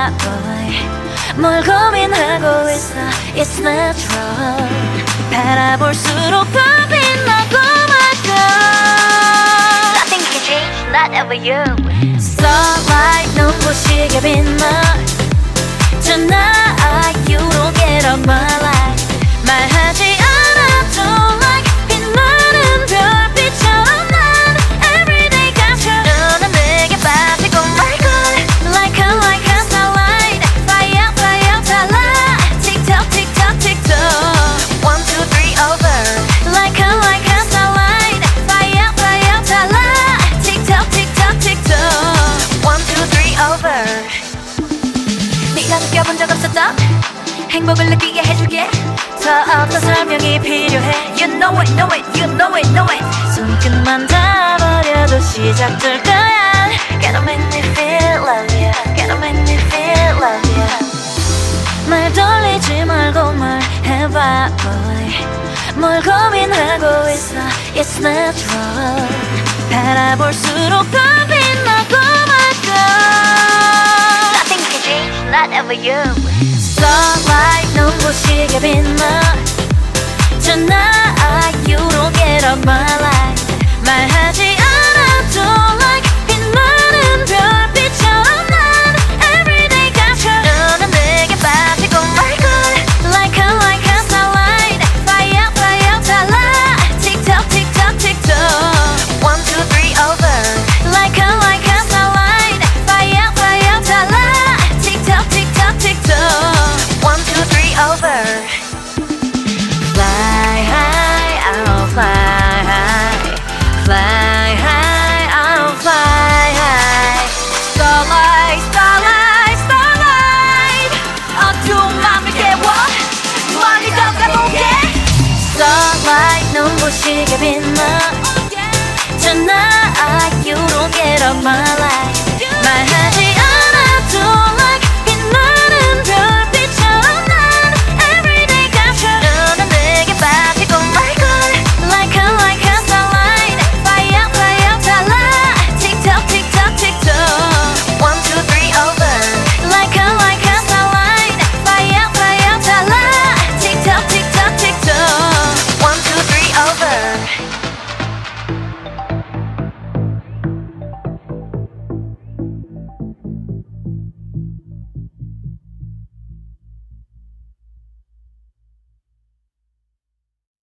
boy 뭘 고민하고 있어 It's natural 바라볼수록 더 빛나고 말까 Nothing can change, not ever you. Starlight 눈부시게 빛나 Tonight you don't get off my life 말하지 않아도 like 빛나는 별빛처럼 난 everyday 갇혀 너는 내게 빠지고 말걸 Like a starlight Fire fire 달라 Tick-tock tick-tock tick-tock 1, 2, 3 over Like a starlight Fire fire 달라 Tick-tock tick-tock tick-tock 1, 2, 3 over 네가 느껴본 적 없었던 행복을 느끼게 해줄게 더 어떤 설명이 필요해 You know it, know it, you know it, know it 손끝만 닿아버려도 시작될 거야 Gotta make me feel love you Gotta make me feel love you 말 돌리지 말고 말해봐 boy 뭘 고민하고 있어 It's natural 바라볼수록 더 빛나고 말까 Nothing can change, not ever you. Starlight 눈부시게 빛나 Tonight you don't get off my life 말하지 않아도 like 빛나는 별빛처럼 난 everyday 갇혀 너는 내게 빠지고 말걸 Like a starlight Fire fire 달라 Tick-tock tick-tock tick-tock 1, 2, 3 over Like a starlight Fire fire 달라 Tick-tock tick-tock tick-tock 1, 2, 3 over Fly high, I'll fly high Fly high, I'll fly high Starlight, starlight, starlight 어두운 맘을 깨워 멀리 더 가보게 Starlight 눈부시게 빛나 Tonight you don't get off my life